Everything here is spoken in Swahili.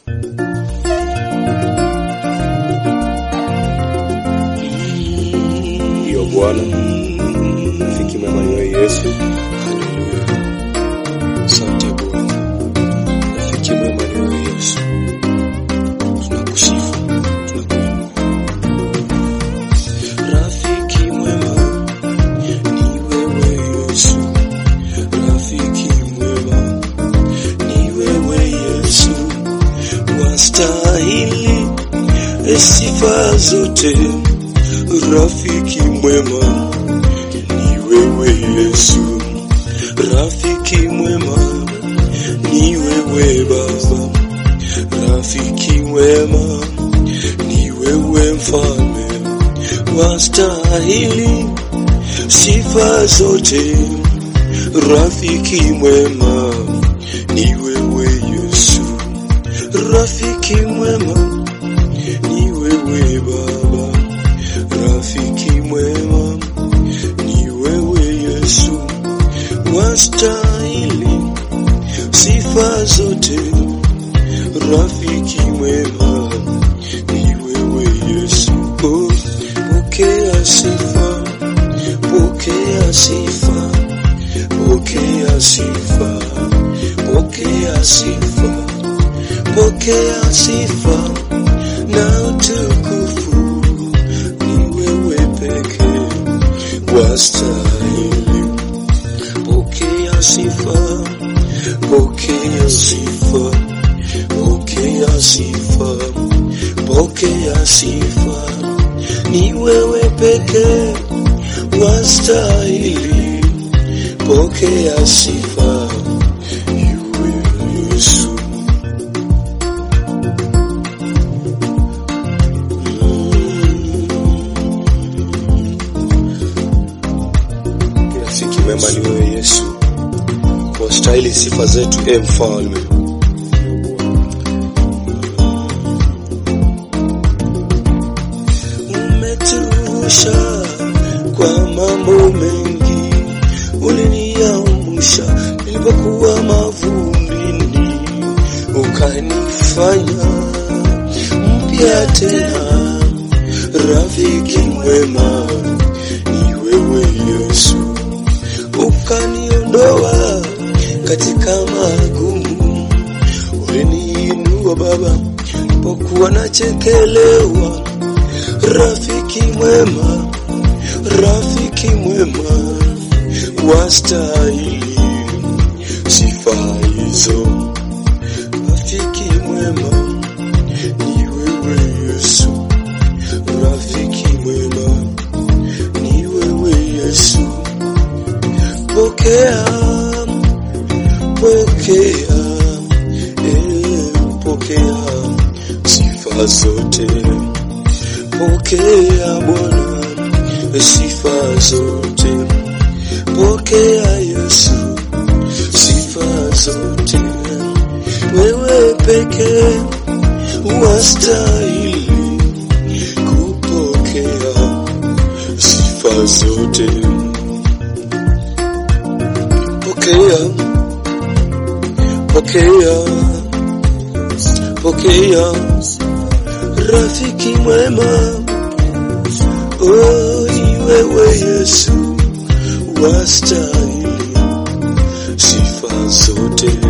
Ndiyo Bwana, rafiki mwema ni wewe Yesu. Haleluya. Asante Bwana. Rafiki mwema ni wewe Yesu. Tunakusifu, tunakuinua. Rafiki mwema ni wewe Yesu. Rafiki mwema ni wewe Yesu. Wastahili sifa zote. Rafiki mwema ni wewe Yesu. Rafiki mwema ni wewe Baba. Rafiki mwema ni wewe Mfalme. Wastahili sifa zote. Rafiki mwema ni wewe Yesu. Rafiki mwema ni wewe Baba. Rafiki mwema ni wewe Yesu. Wastahili sifa zote. Rafiki mwema ni wewe Yesu. Pokea sifa, pokea sifa, pokea sifa, pokea sifa, pokea sifa na utukufu. Wastahili. Pokea sifa, pokea sifa, pokea sifa, pokea sifa. Ni wewe pekee wastahili. Pokea sifa, ewe Yesu. Mwema ni wewe Yesu. Wastahili sifa zetu Mfalme. Umetuvusha kwa mambo mengi. Uliniamsha nilipokuwa mavumbini. Ukanifanya mpya tena. Rafiki mwema ni wewe Yesu. Ukaniondoa katika magumu. Uliniinua Baba nilipokuwa nachekelewa. Rafiki mwema, rafiki mwema, wastahili sifa hizo. Rafiki mwema ni wewe Yesu. Rafiki mwema ni wewe Yesu. Pokea, pokea, pokea sifa zote. Pokea Bwana sifa zote. Pokea Yesu sifa zote. Wewe pekee wastahili kupokea sifa zote. Pokea, pokea, pokea rafiki mwema. Oh, ni wewe Yesu wastahili sifa zote.